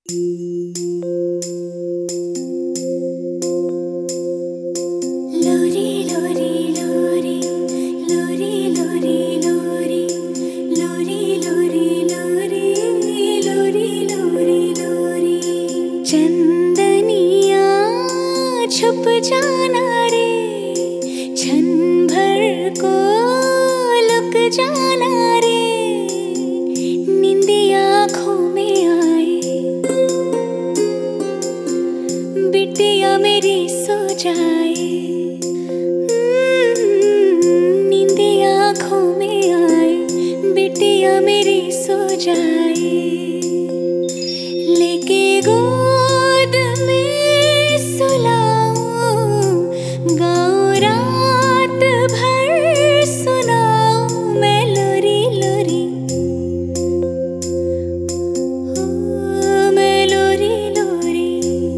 लोरी लोरी लोरी लोरी लोरी लोरी लोरी लोरी लोरी लोरी लोरी लोरी चंदनिया छुप जाना रे, क्षण भर को लुक जाना रे, नींदिया आँखों में आए, बिटिया मेरी सो जाए, नींदिया आँखों में आए, बिटिया मेरी सो जाए, लेके गोद में सुलाऊं, गाऊं रात भर सुनाऊं मैं लोरी लोरी, मैं लोरी लोरी,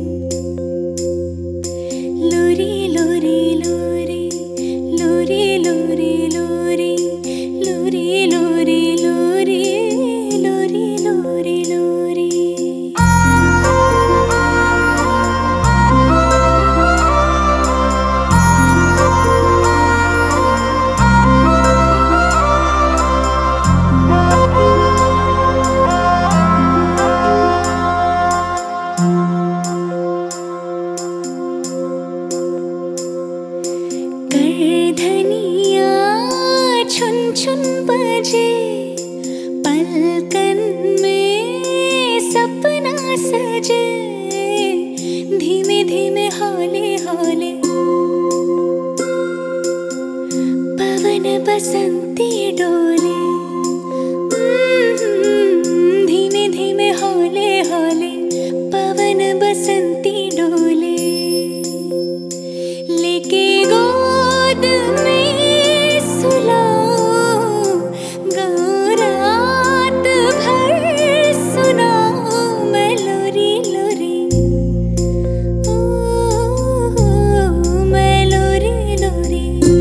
लोरी लोरी लोरी लोरी लोरी लोरी लोरी लोरी लोरी लोरी लोरी लोरी। धनिया छुन छुन बजे, पलकन में सपना सजे, धीमे धीमे हौले हौले पवन बसंती डोले, धीमे धीमे हौले हौले पवन बसंती डोले, लेके गोद में सुलाऊं, गाऊं रात भर सुनाऊं मैं लोरी लोरी, मैं लोरी लोरी।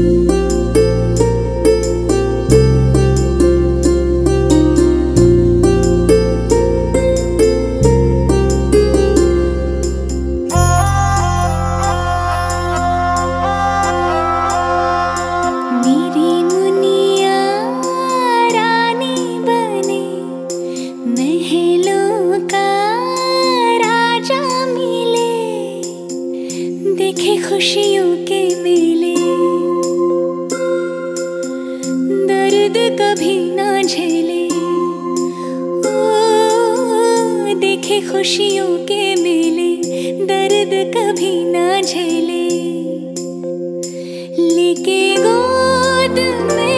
मेरी मुनिया रानी बने, महलों का राजा मिले, देखे खुशियों के मेले, दर्द कभी ना झेले, ओ देखे खुशियों के मेले, दर्द कभी ना झेले, लेके गोद में